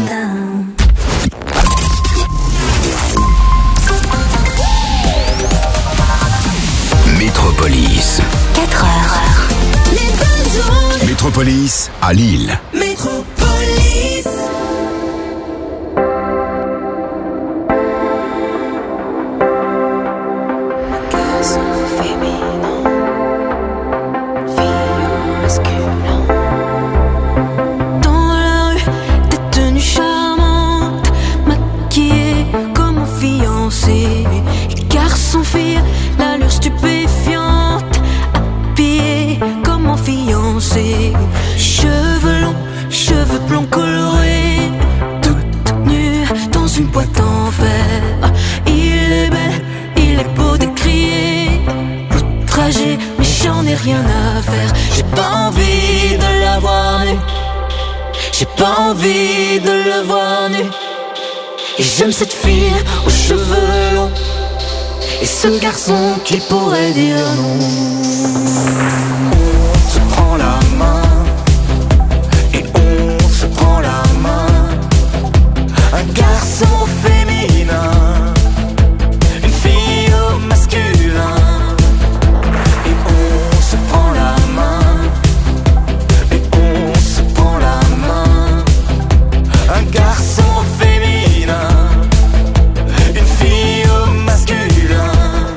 down. Métropolis. 4 heures. Métropolis à Lille. Métropolis. Garçon féminin, fille masculin. Dans la rue, des tenues charmantes, maquillées comme un fiancé. Et garçon, fille, l'allure stupéfiante, habillée comme un fiancé. Cheveux longs, cheveux blonds colorés, toute nue dans une boîte en verre. Il est belle, il est beau d'écrier, outragé, mais j'en ai rien à faire. J'ai pas envie de la voir nue, j'ai pas envie de le voir nu. Et j'aime cette fille aux cheveux longs, et ce garçon qui pourrait dire non. On se prend la main, et on se prend la main. Un garçon féminin, une fille au masculin. Et on se prend la main, et on se prend la main. Un garçon féminin, une fille au masculin.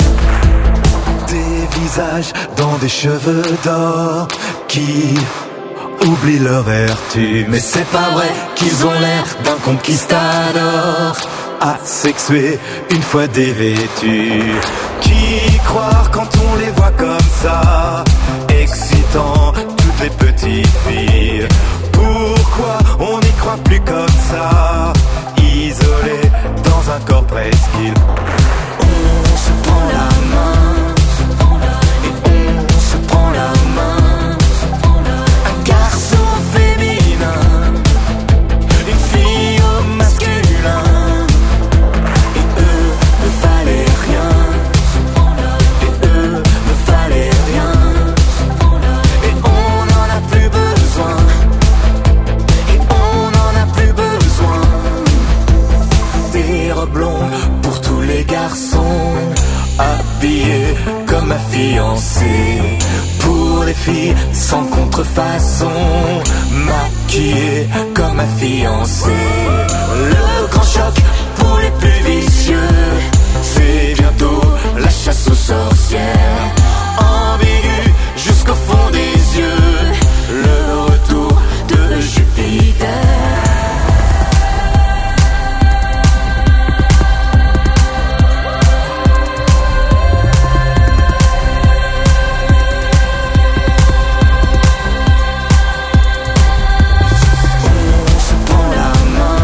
Des visages dans des cheveux d'or qui oublient leur vertu. Mais c'est pas vrai qu'ils ont l'air d'un conquistador, asexué une fois dévêtus. Qui croire quand on les voit comme ça, excitant toutes les petites filles? Pourquoi on n'y croit plus comme ça, isolé dans un corps presqu'île? On se prend la main, et on se prend la main. Un garçon féminin, une fille au masculin. Et eux ne valaient rien, et eux ne valaient rien. Et on n'en a plus besoin, et on n'en a plus besoin. Des robes longues pour tous les garçons, habillés comme un fiancé. Pour les filles sans contrefaçon, maquillées comme un fiancé. Le grand choc pour les plus vicieux, c'est bientôt la chasse aux sorcières. Ambigu jusqu'au fond des yeux, le retour de Jupiter. On se prend la main,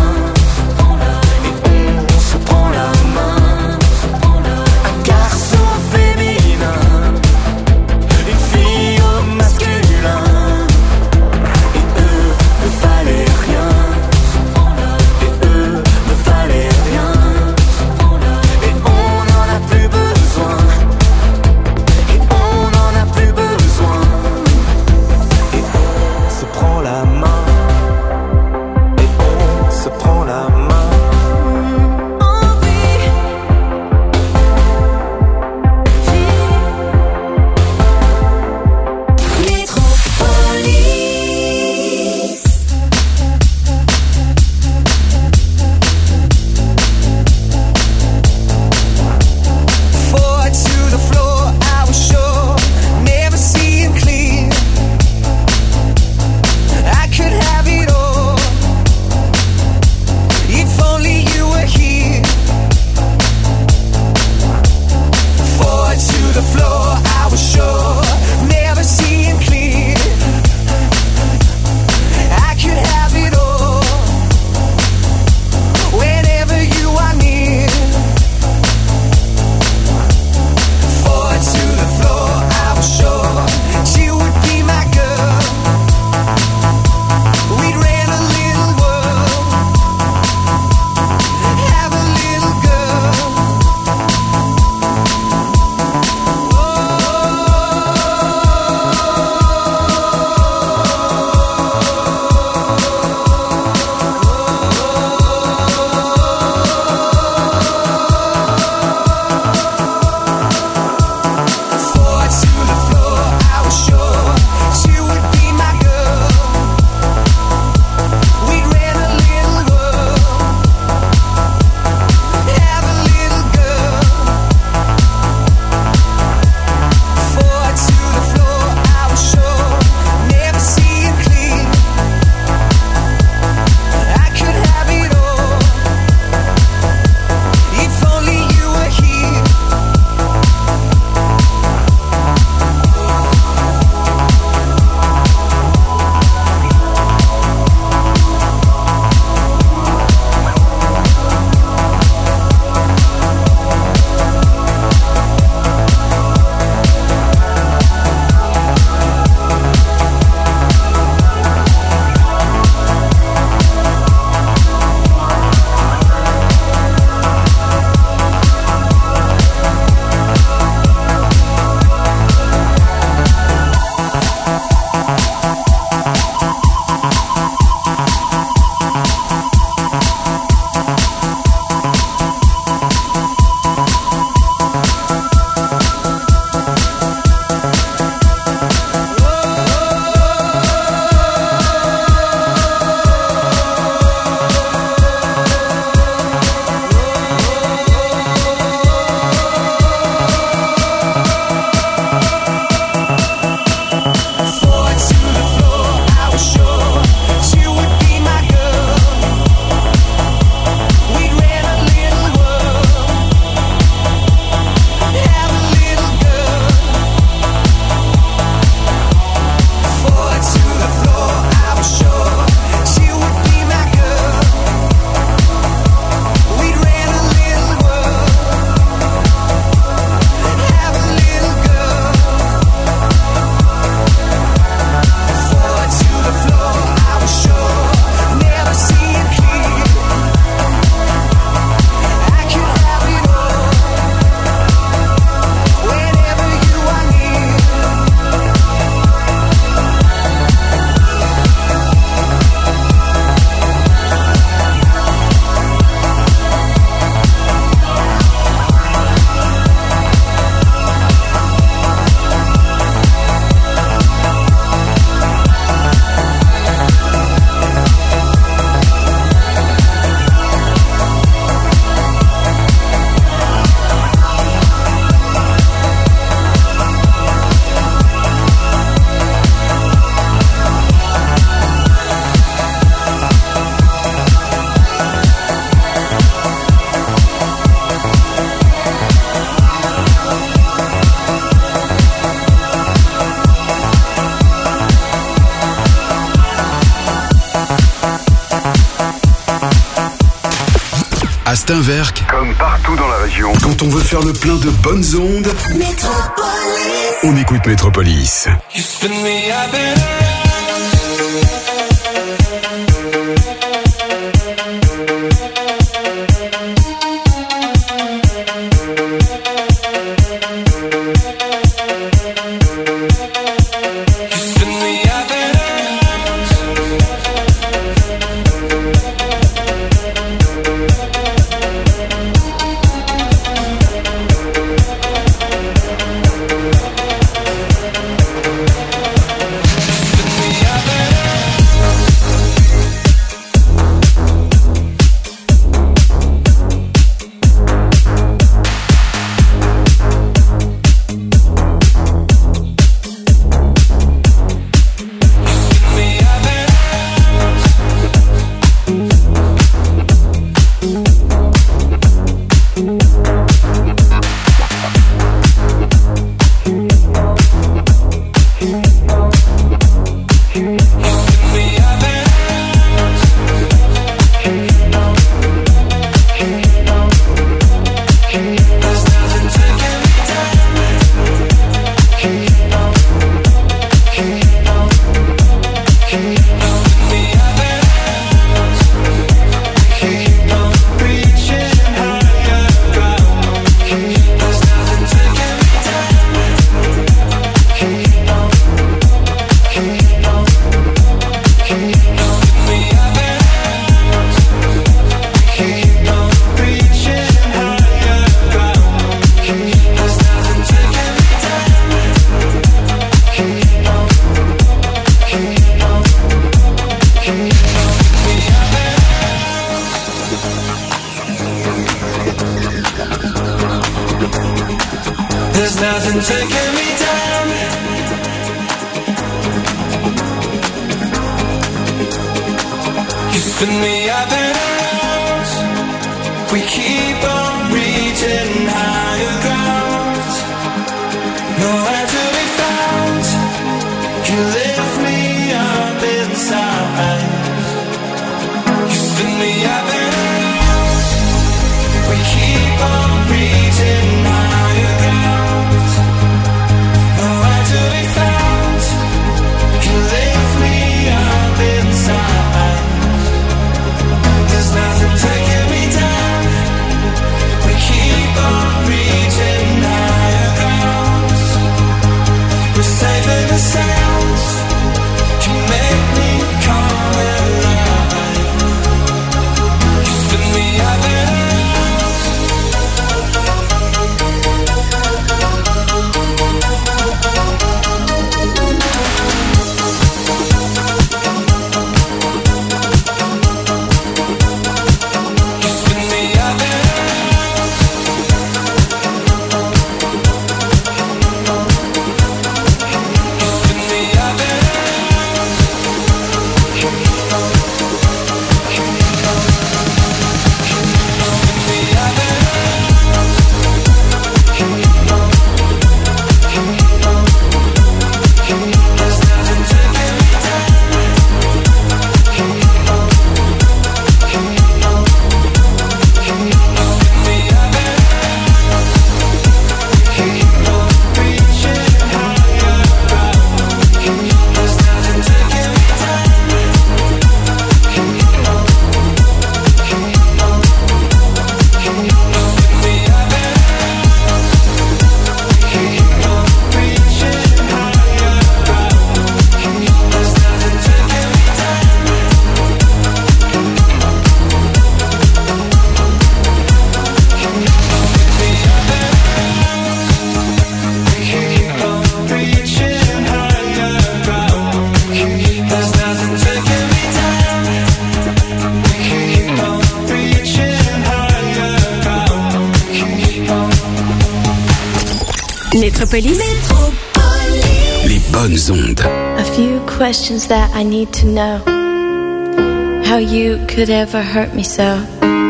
À Steinwerk, comme partout dans la région, quand on veut faire le plein de bonnes ondes, Métropolis. On écoute Métropolis. Métropolis. Les bonnes ondes. A few questions that I need to know. How you could ever hurt me so.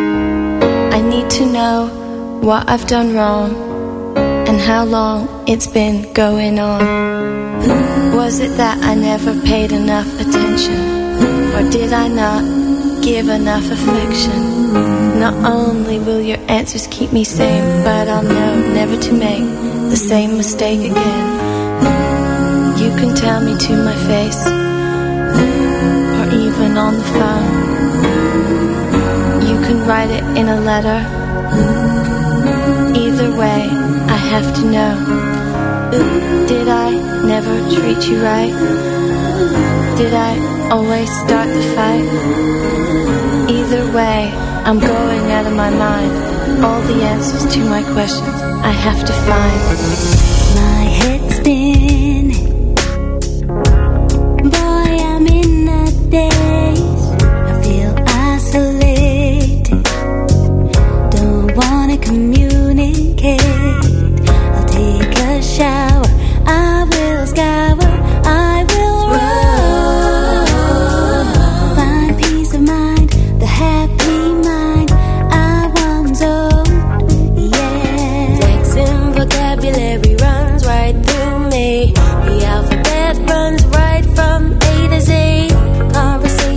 I need to know what I've done wrong and how long it's been going on. Was it that I never paid enough attention, or did I not give enough affection. Not only will your answers keep me sane, but I'll know never to make the same mistake again. You can tell me to my face, or even on the phone. You can write it in a letter. Either way, I have to know. Did I never treat you right? Did I always start the fight? Either way, I'm going out of my mind. All the answers to my questions I have to find. My head's spinning. Boy, I'm in a daze. I feel isolated. Don't wanna communicate. I'll take a shower. I will scour. I will run. Find peace of mind. The happy mind I once owned. Yeah. Flexing vocabulary runs right through me. The alphabet runs right from A to Z. Conversation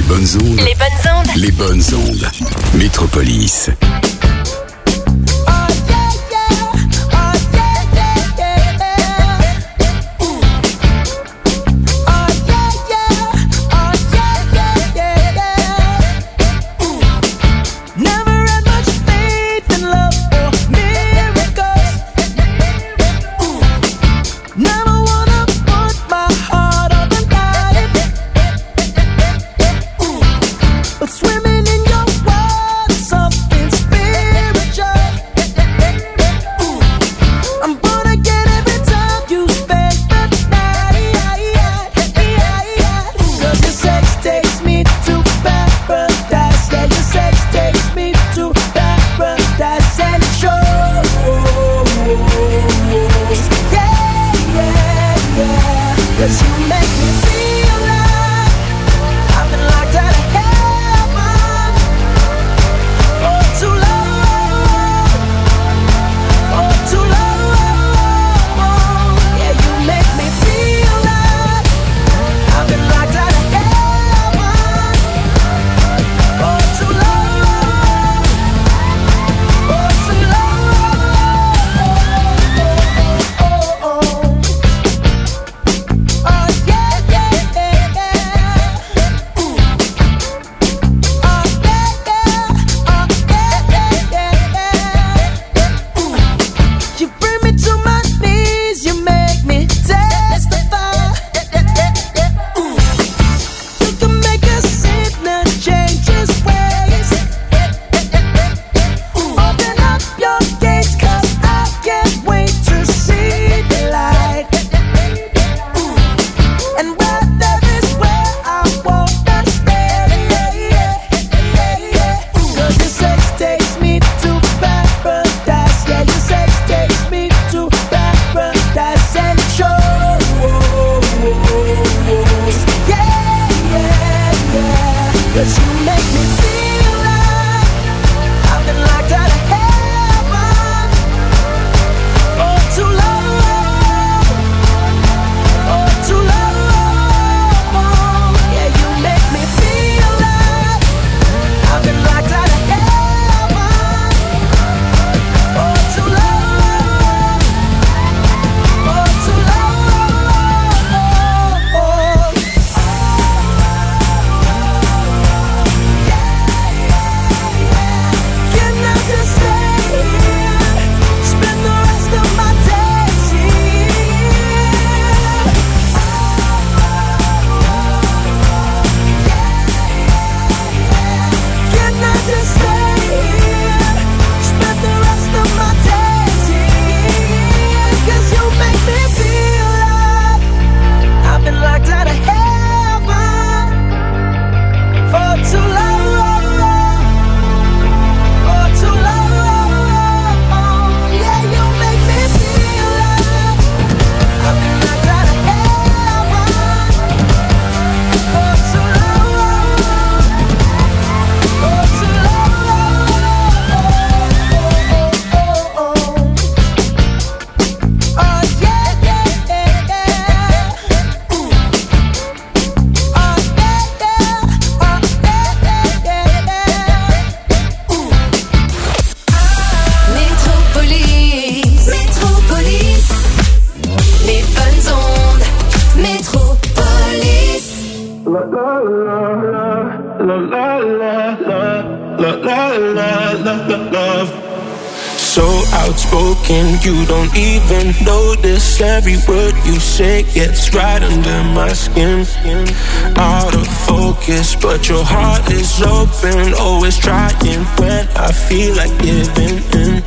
bonnes ondes. Les bonnes ondes. Les bonnes ondes. Métropolis. You don't even notice every word you say gets right under my skin. Out of focus, but your heart is open. Always trying when I feel like giving in.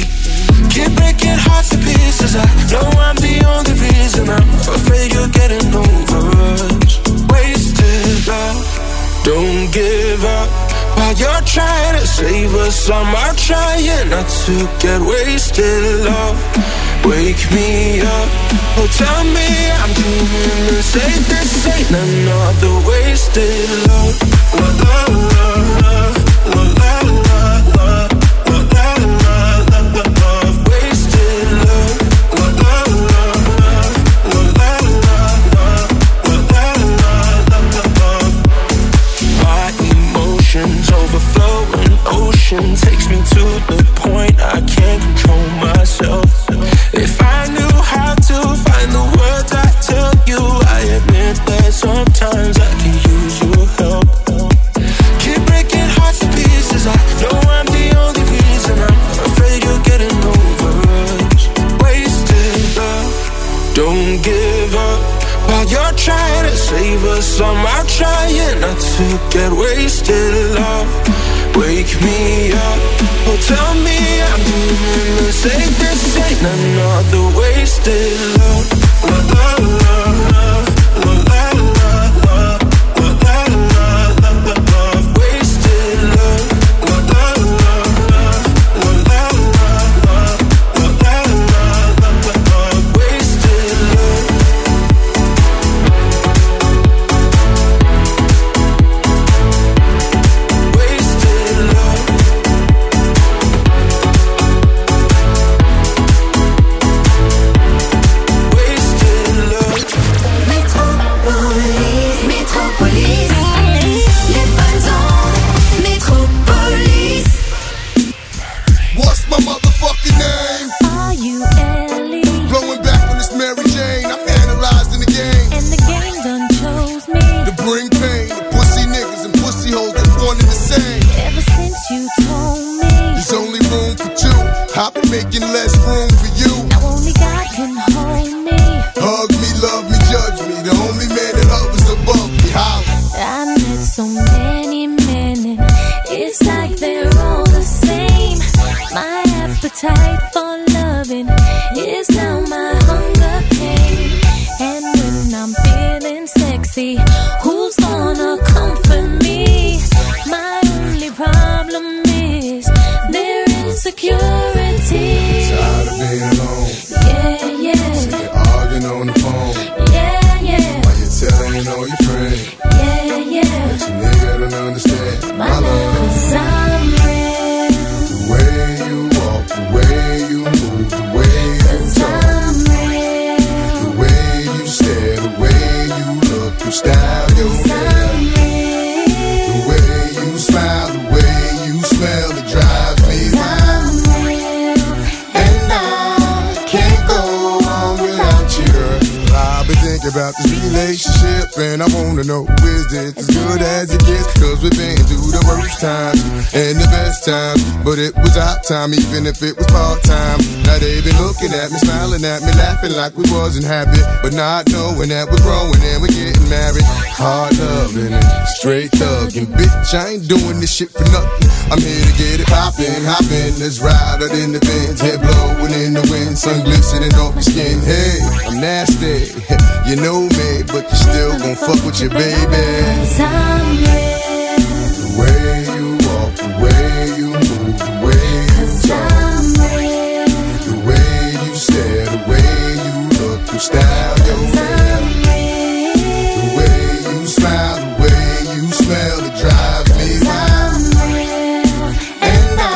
Keep breaking hearts to pieces. I know I'm the only reason. I'm afraid you're getting over us. Wasted love, don't give up. While you're trying to save us, I'm trying not to get wasted, love. Wake me up, oh tell me I'm doing this. This ain't another wasted love. La la la la, la la la la. try to save us. I'm trying not to get wasted, love. Wake me up, oh tell me I'm doing the same. This ain't another wasted love. La la la la, la la la la, la la la la la. Wasted love. La la la la, la la la la, la la la la. Wasted love. I've been making less room for you. Now only God can hold me. Hug me, love me, judge me. The only man that hovers above me. Holla. I met so many men and it's like they're all the same. My appetite for loving is now my hunger pain. And when I'm feeling sexy, who's gonna comfort me? My only problem is their insecurity. Tired of being alone. Yeah, yeah. Sick of arguing on the phone. Yeah, yeah. Why you telling all your friends? Yeah, yeah. But you nigga don't understand my love. 'Cause I'm real. The way you walk, the way you move, the way you talk. I'm real. The way you stare, the way you look, you style your hair. I'm real. The way you smile, the way you smell, it drives me wild. I'm real. And I can't go on without you. I've been thinking about this relationship and I wanna know, is this as good as it gets? Cause we've been through the worst times and the best times, but it was our time even if it was part-time. Now they been looking at me, smiling at me, laughing like we wasn't happy, but not knowing that we're growing and we're getting married. Hard loving and straight thugging. Bitch, I ain't doing this shit for nothing. I'm here to get it poppin', hoppin'. Let's ride out in the Benz, head blowing in the wind, sun glistening off your skin. Hey, I'm nasty, you know me, but you still gon' fuck with your baby. 'Cause I'm real. The way you walk, the way you move, the way you 'Cause talk, I'm real. the way you stare, the way you look, you style your hair. I'm real. The way you smile, the way you smell, it drives me wild. I'm real. And I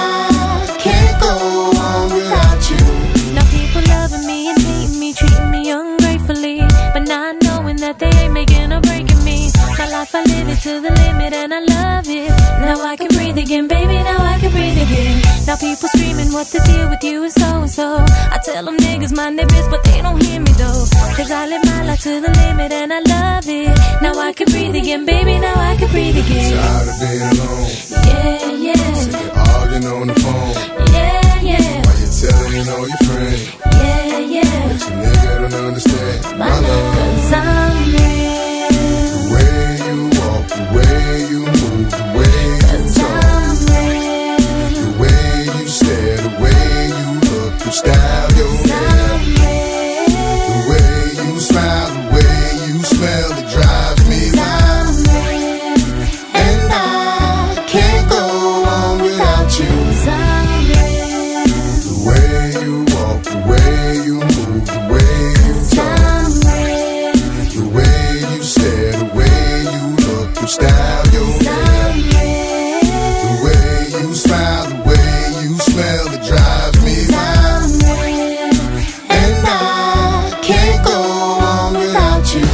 can't go on without you. Now people loving me and hating me, treating me ungratefully, but not knowing that they ain't making or breaking me. My life I live it to the limit and I love it. Now I can breathe again, baby, now I can breathe again. Now people screaming what the deal with you is so and so. I tell them niggas mind their biz, but they don't hear me though. 'Cause I live my life to the limit and I love it. Now I can breathe again, baby, now I can breathe again. Tired of being alone. Yeah, yeah. Sick of arguing on the phone. Yeah, yeah. Why you telling all your friends? Yeah, yeah. But you nigga don't understand my love. 'Cause I'm real. The way you walk, the way you move, the way you talk, I'm real. the way you stare, the way you look, you style your hair. I'm real. The way you smile, the way you smell, it drives me wild. I'm real. And I can't go on without you. 'Cause I'm real. The way you walk, the way you move, the way you talk, I'm real. the way you stare, the way you look, you style your hair. I'm real. The way you smile, the way you smell, it drives me wild. I'm real. And I can't go on without you.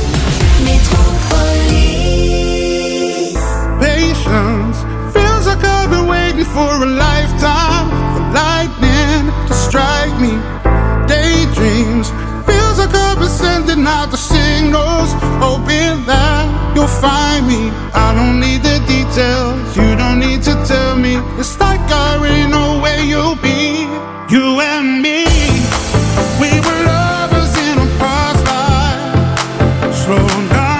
Metropolis. Patience feels like I've been waiting for a lifetime for lightning to strike me. Daydreams feels like I've been sending out the signals, hoping that you'll find me. I don't need the details, you don't need to tell me. It's like I already know where you'll be. You and me, we were lovers in a past life. Slow down.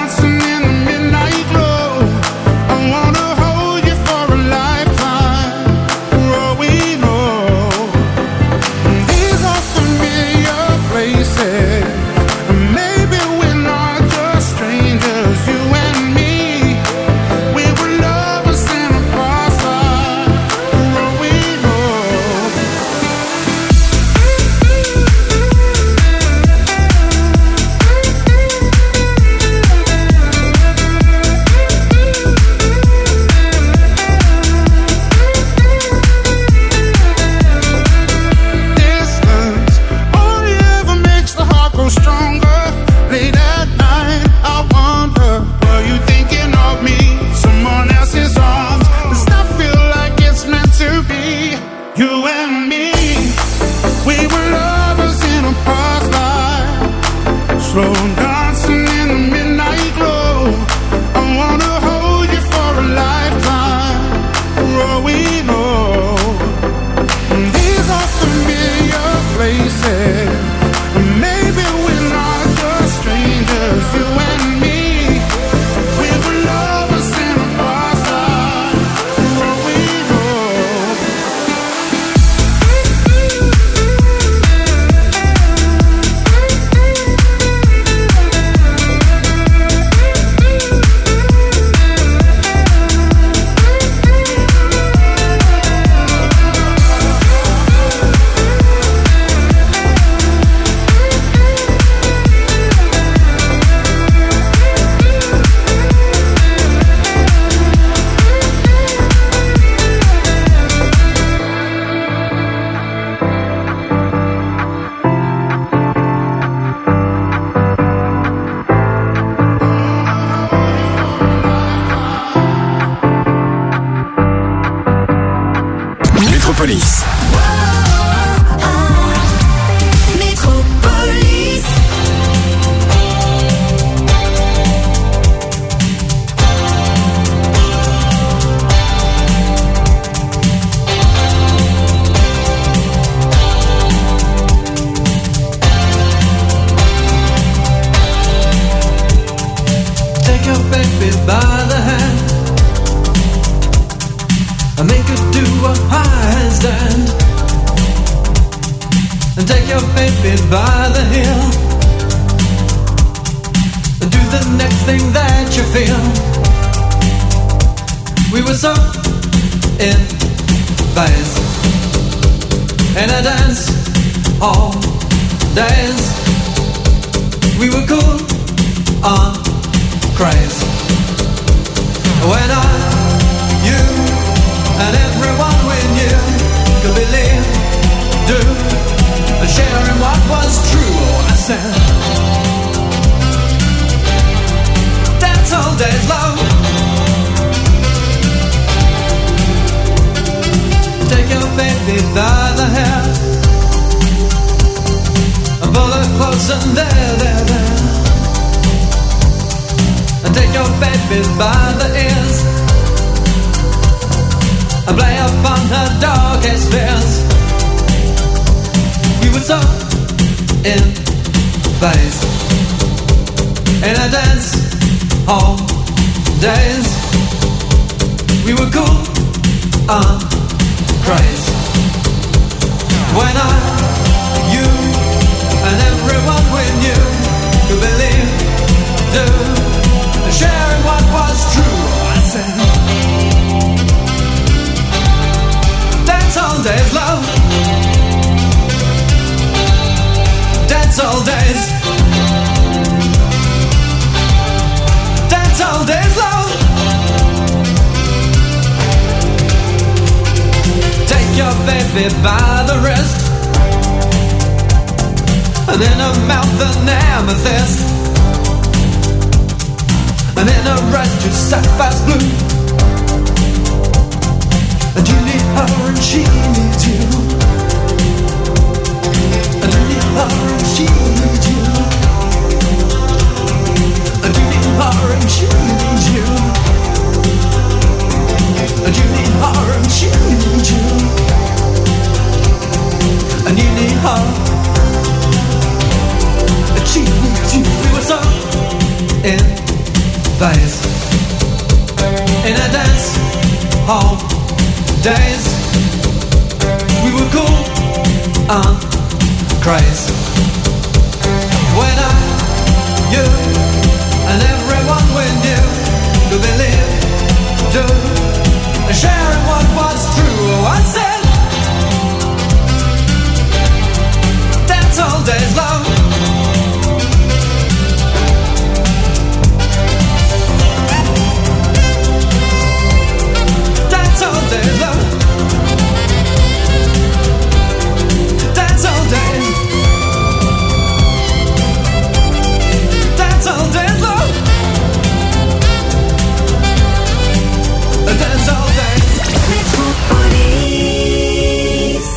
your baby by the hand and make her do a handstand, and take your baby by the heel and do the next thing that you feel. We were so in phase in a dance all days. We were cool on craze when you and everyone we knew could believe, do, and share in what was true. Oh, I said, dance all days long. Take your baby by the hair and pull her close and there. And take your baby by the ears and play upon her darkest fears. We were so in phase in a dance hall days. We were cool on craze when you and everyone we knew could believe, do, and share in what was true. I said, dance all days, love. Dance all days. Dance all days, love. Take your baby by the wrist and in her mouth an amethyst, and in her eyes two sapphire's blue. And you need her and she needs you, and you need her and she needs you, and you need her and she needs you, and you need her and she needs you, and you need her and she needs you. We were so in phase in a dance hall days. We were cool on craze when you and everyone we knew could believe, do, and share in what was true. Oh, I said, dance all days, love. Dance all days, love. Dance all days. Dance all days, love. Dance all days. Metropolis.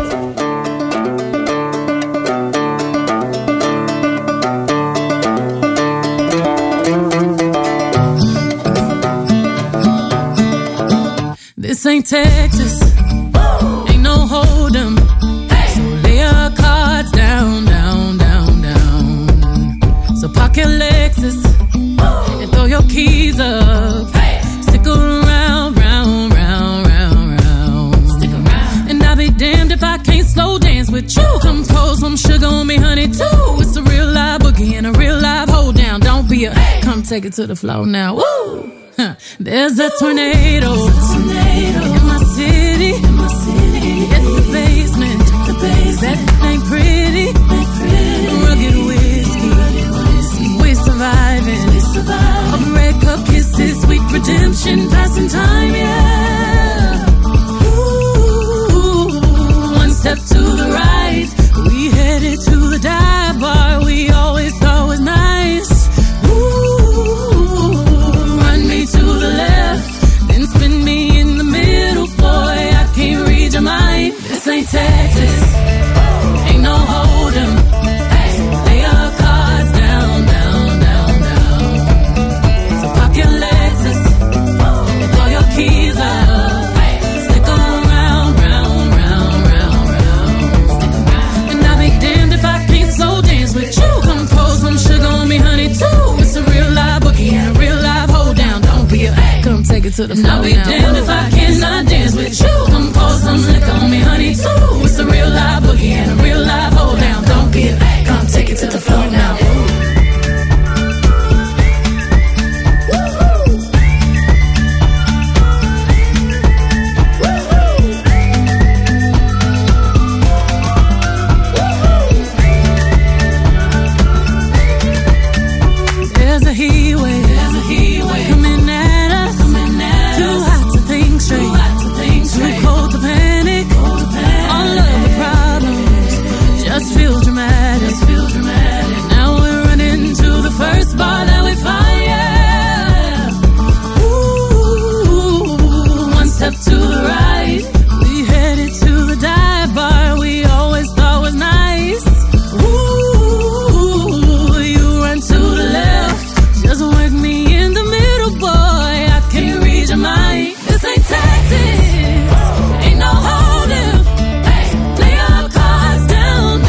This ain't Texas, ain't no hold'em. So lay your cards down, down, down, down. So park your Lexus and throw your keys up. Stick around, round, round, round, round. Stick around. And I'll be damned if I can't slow dance with you. Come pour some sugar on me, honey, too. It's a real live boogie and a real live hold down. Don't be a come take it to the floor now. Woo! There's a tornado in my city, at the basement. That ain't pretty. Rugged whiskey, we surviving. Of red cup kisses, sweet redemption, passing time, yeah. Ooh, one step to the right, we headed to the dive bar we always thought was nice. To the left, then spin me in the middle, boy, I can't read your mind. This ain't Texas, it to the floor. I'll be damned if I cannot dance with you. Come pour some liquor on me, honey, too. It's a real live boogie and a real live hold down. Don't be a come take it to the floor now. Feels dramatic. Now we're running to the first bar that we find. Yeah. Ooh, one step to the right. We headed to the dive bar we always thought was nice. Ooh, you run to the left. Just work me in the middle, boy. I can't read your mind. This ain't Texas. Ain't no holding. Lay your cards down.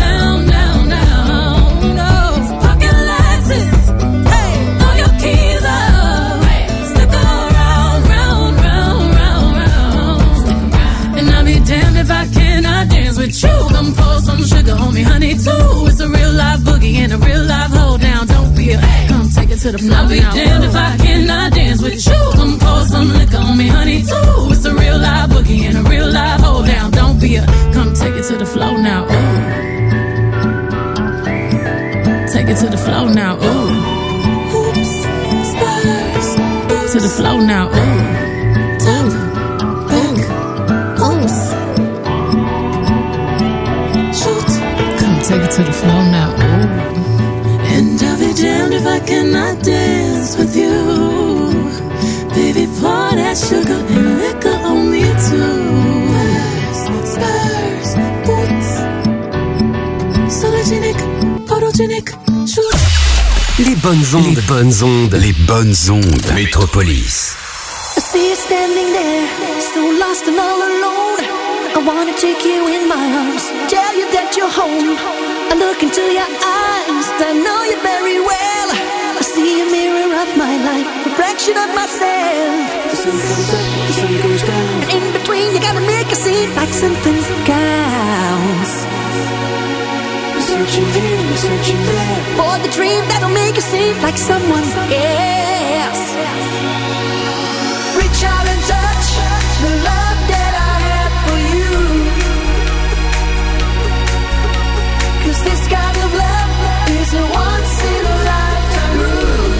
If I cannot dance with you, come pour some sugar on me, honey, too. It's a real live boogie and a real live hold down. Don't be a come take it to the floor. I'll be damned if I cannot dance with you. Come pour some liquor on me, honey, too. It's a real live boogie and a real live hold down. Don't be a come take it to the floor now. Ooh. Take it to the floor now. Ooh. Oops, spurs. To the floor now. Ooh. Take it to the floor now, ooh. And I'll be damned if I cannot dance with you. Baby, pour that sugar and liquor on me too. Spurs, boots, sologenic, photogenic, shoot. Les bonnes ondes, les bonnes ondes, les bonnes ondes. Métropolis. I see you standing there, so lost and all alone. I wanna take you in my arms, tell you that you're home. I look into your eyes, I know you very well. I see a mirror of my life, reflection of myself. The sun comes up, the sun goes down, and in between you gotta make a scene like something counts. We're searching here, we're searching there, for the dream that'll make you seem like someone else. Reach out and touch the love that I have for you. 'Cause this kind of love is a once in a lifetime rule.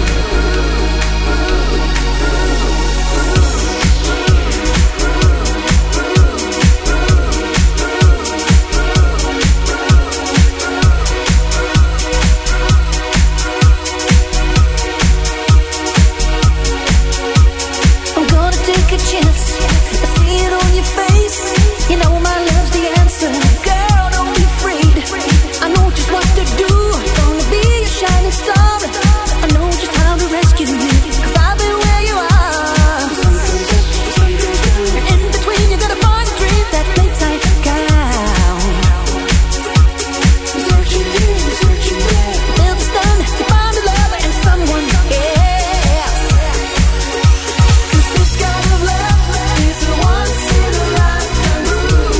I'm gonna take a chance. I see it on your face. You know my love's the answer. Girl, don't be afraid. I know just what to do. Gonna be a shining star. I know just how to rescue you. 'Cause I've been where you are. And in between you gotta find a dream that makes life count. Searching here, searching there. Till it's done, you find a lover and someone else. 'Cause this kind of love is a once in a lifetime rule.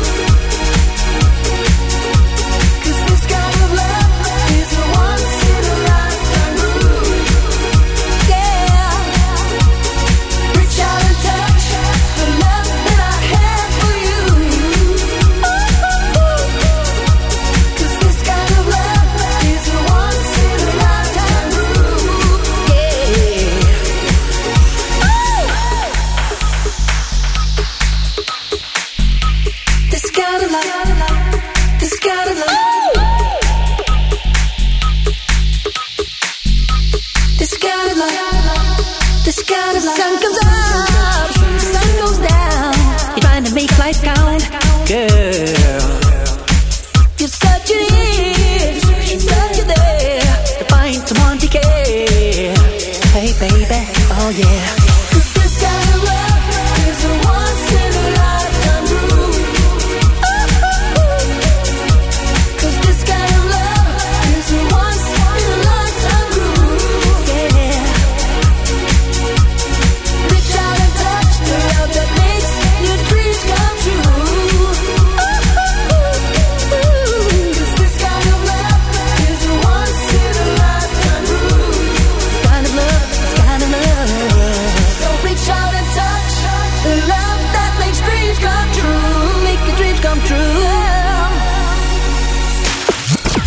'Cause this kind of love is a once in a lifetime rule. Yeah. Reach out and touch the love that I have for you. 'Cause this kind of love is a once in a lifetime rule. Yeah. This kind of love, this kind of love, this kind of love, this kind of love. Sun comes up, sun goes down. You're trying to make life count, girl. You're searching here, you're searching there to find someone to care. Hey baby, oh yeah. 'Cause this kind of love is a once in a lifetime rule. 'Cause this kind of love is a once in a lifetime rule. Yeah. Reach out and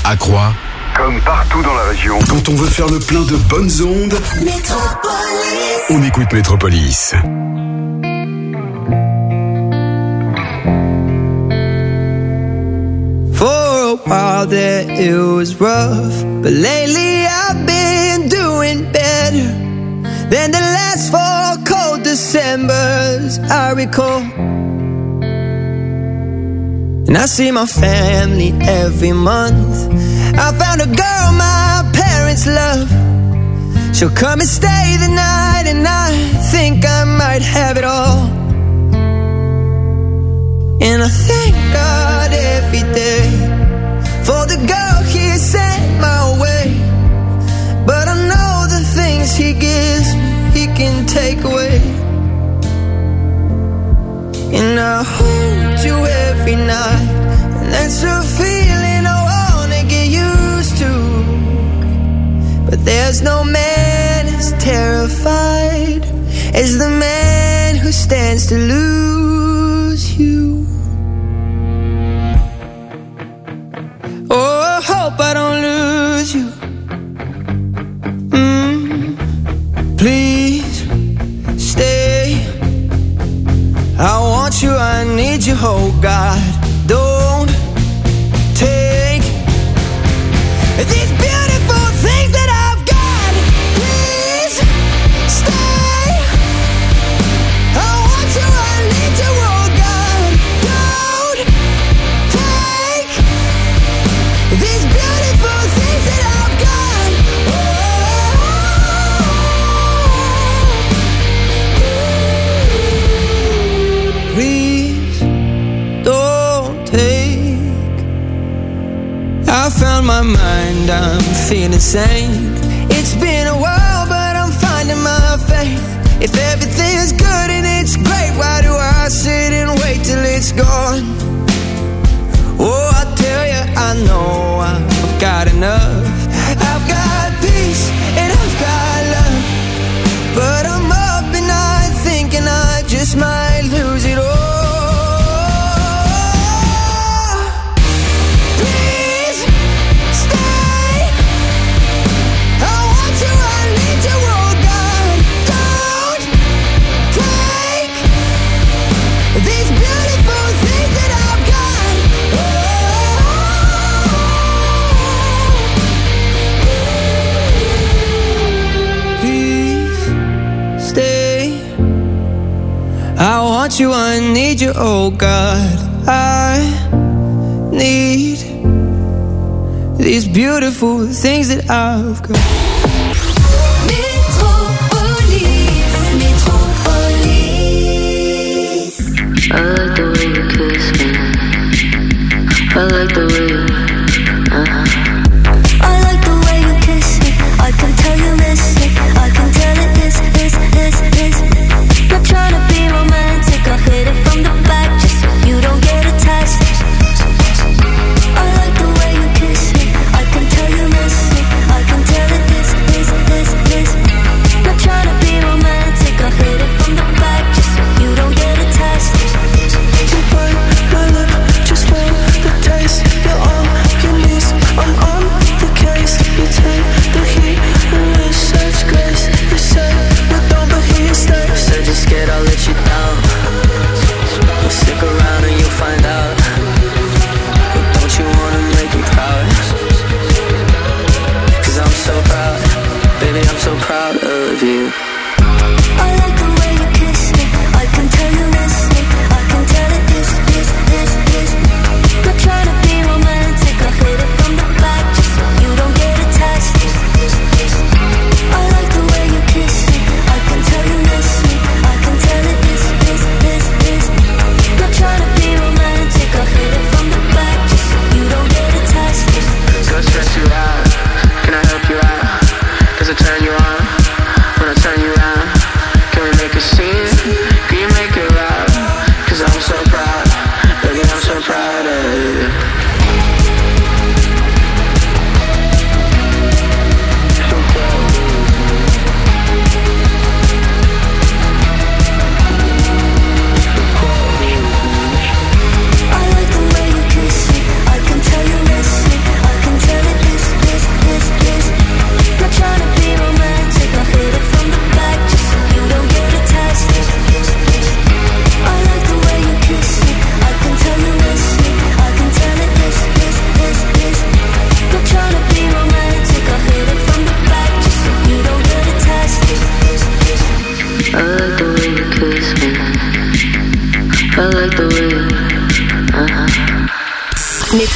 À Croix, comme partout dans la région, quand on veut faire le plein de bonnes ondes, Métropolis. on écoute Métropolis. For a while there it was rough, but lately I've been doing better than the last 4 cold Decembers I recall. And I see my family every month. I found a girl my parents love. She'll come and stay the night, and I think I might have it all. And I thank God every day for the girl He sent my way. But I know the things He gives me, He can take away. And I hold you every night, and that's a feeling I wanna get used to. But there's no man as terrified as the man who stands to lose you. Oh, I hope I don't lose you. Please stay. I want you, I need you, oh God. Don't take these beautiful things that I've got. Please stay. I want you, I need you, oh God. Don't take these beautiful things that I've got. Please don't take. I found my mind, I'm feeling sane. It's been a while, but I'm finding my faith. If everything's good and it's great, why do I sit and wait till it's gone? Oh, I tell you, I know I've got enough. I've got peace and I've got love, but I'm up at night thinking I just might lose it all. Please stay. I want you, I need you, oh God. Don't take these beautiful things that I've got. Please stay. I want you, I need you, oh God. I need these beautiful things that I've got. I like the way you kiss me. I like the way you, I like the way you kiss it. I can tell you miss it. I can tell it is. Not trying to be romantic, I'll hit it from the back just so you don't get attached. I like the way you kiss it. I can tell you miss it. I can tell it is.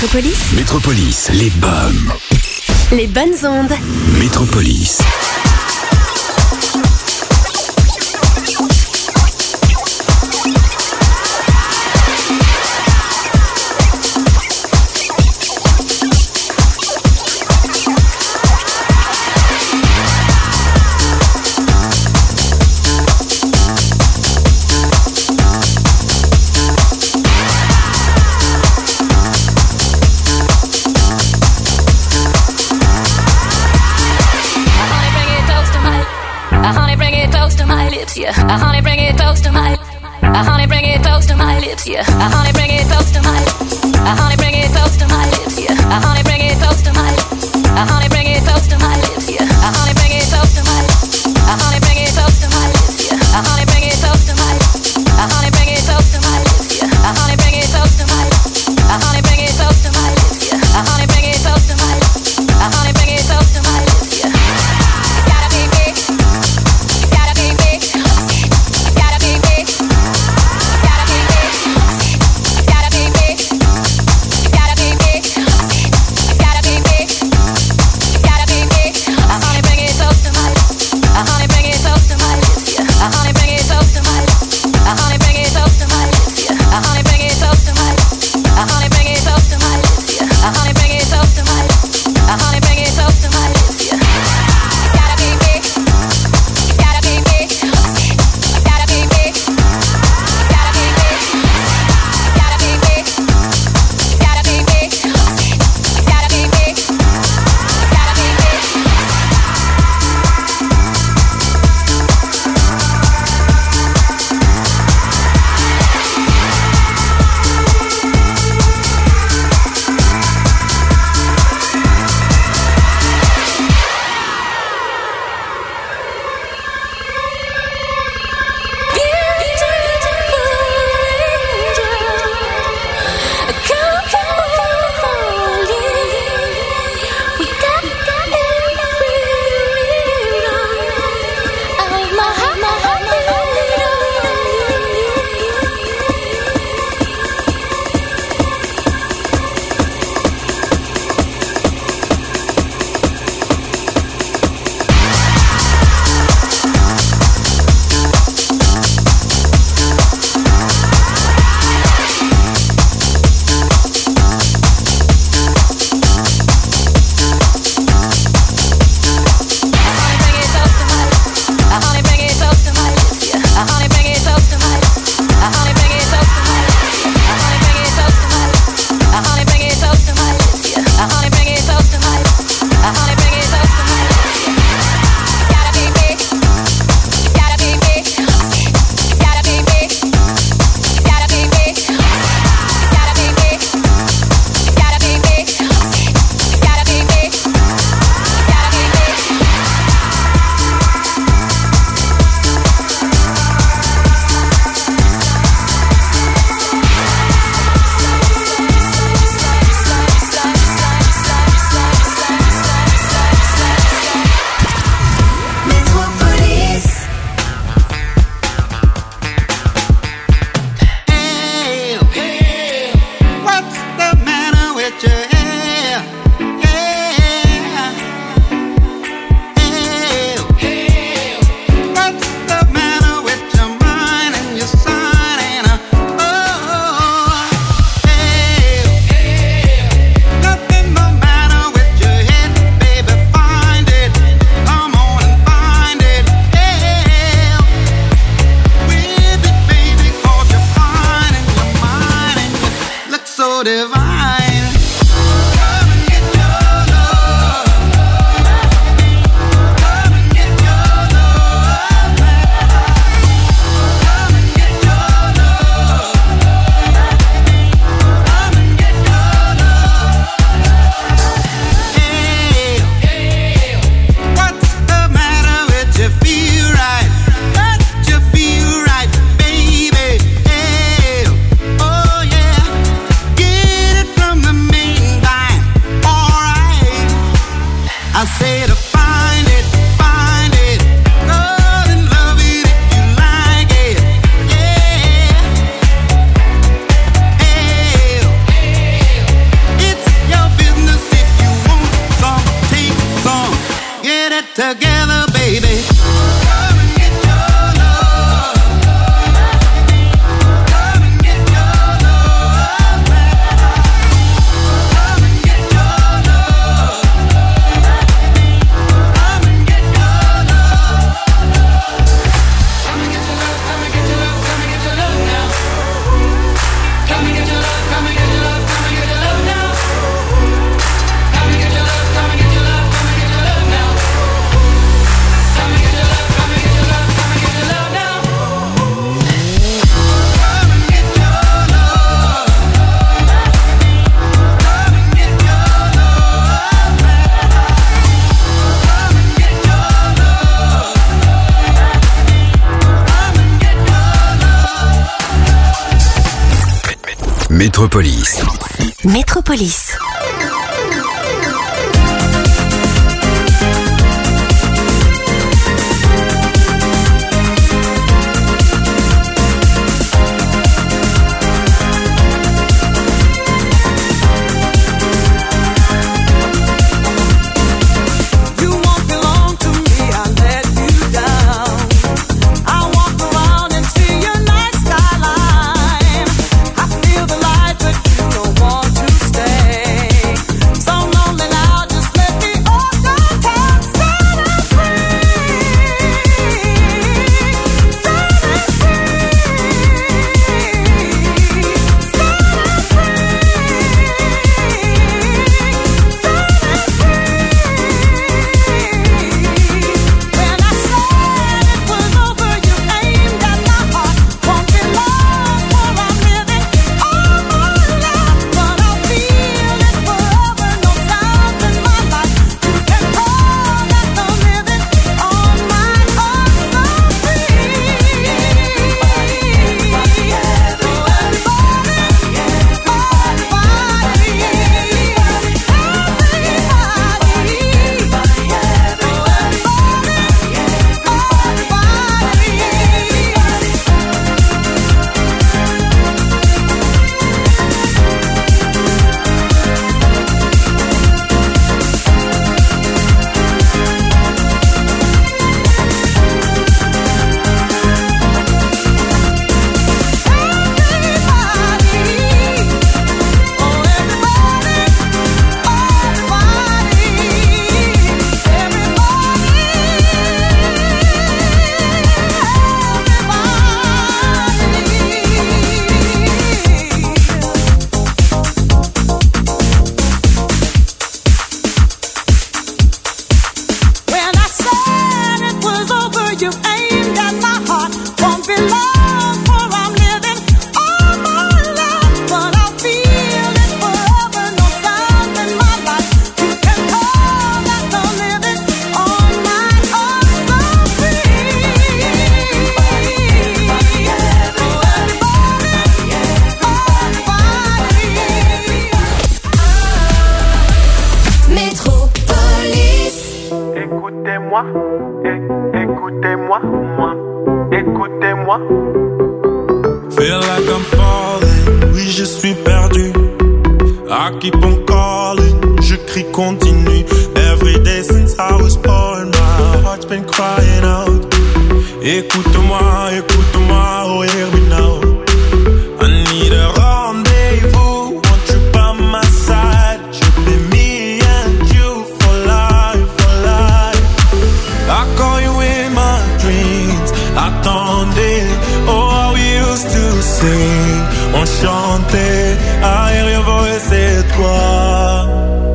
Métropolis, les bonnes ondes. Métropolis. Yeah, honey, bring it close to my. Honey, bring it close to my lips. Yeah, honey, bring it close to my. Honey, bring it close to my lips. Yeah, honey, bring it close to my. Honey, bring it close to my lips. Yeah, honey, bring it close to my. Honey, bring it close to my lips. Yeah, honey, bring it close to my. Honey, bring it close to my lips. Yeah, honey, bring it close to my. Honey, bring it close to my lips. Yeah, honey, bring it close to my. Honey, bring it close to my lips. Yeah, it's gotta be big. It's gotta be big. It's gotta be big. It's gotta be big. It's gotta be big. It's gotta be big. It's gotta be big. It's gotta be big. Honey, bring it close to my. Honey, bring it close to my lips. Yeah, honey, bring it close to my. Honey, bring it close to my lips. Yeah, honey, bring it close to my. Honey, bring it close to my lips. Yeah, honey, bring it close to my. Honey, bring it close to my lips. Yeah, it's gotta be big. It's gotta be big. It's gotta be big. It's gotta be big. It's gotta be big. It's gotta be big. It's gotta be big. It's gotta be big. Honey, bring it Métropolis. Métropolis. Feel like I'm falling, oui je suis perdu. I keep on calling, je crie continue. Every day since I was born, my heart's been crying out. Écoute-moi, écoute-moi, oh hear me now. I need a rendezvous, want you by my side. Should be me and you for life, for life. I call you in my dreams, attendez, oh how we used to sing. On chantait, I hear your voice, c'est toi.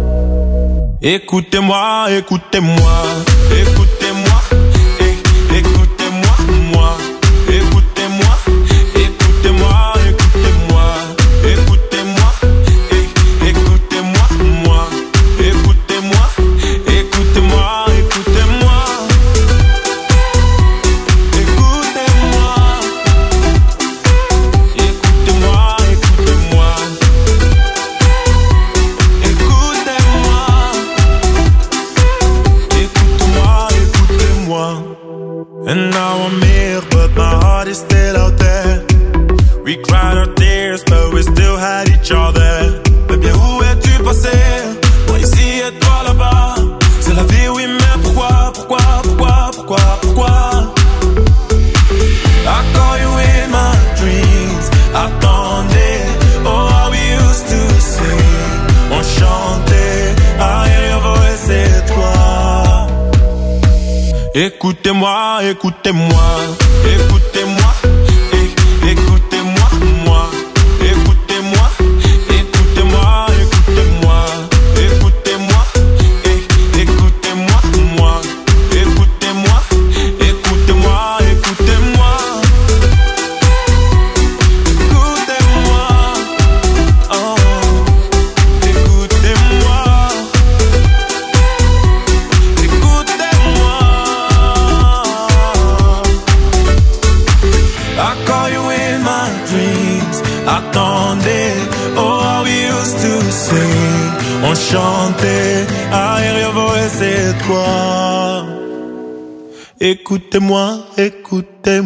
Écoutez-moi, écoutez-moi, écoutez-moi, écoutez-moi, moi. Écoutez-moi, écoutez-moi, écoutez-moi, écoutez-moi, écoutez-moi, moi. Écoutez-moi, écoutez-moi, écoutez-moi. Écoutez-moi, écoutez-moi, écoutez-moi. Écoutez-moi, écoutez-moi. And now I'm here, but my heart is still out there. We cried our tears, but we still had each other. Mais bien où es-tu passé? Moi ici et toi là-bas. C'est la vie, oui, mais pourquoi, pourquoi, pourquoi, pourquoi, pourquoi? I call you in my dreams. Attendez, oh how we used to sing. On chantait, I hear your voice, c'est toi. Écoutez-moi, écoutez-moi, écoutez-moi, écoutez-moi, moi. Écoutez-moi, écoutez-moi, écoutez-moi, écoutez-moi, écoutez-moi, moi. Écoutez-moi, écoutez-moi, écoutez-moi. Écoutez-moi, oh, écoutez-moi. Écoutez-moi. I call you in my dreams. Attendez, Enchanté, arrière voix, c'est toi. Écoutez-moi, écoutez-moi.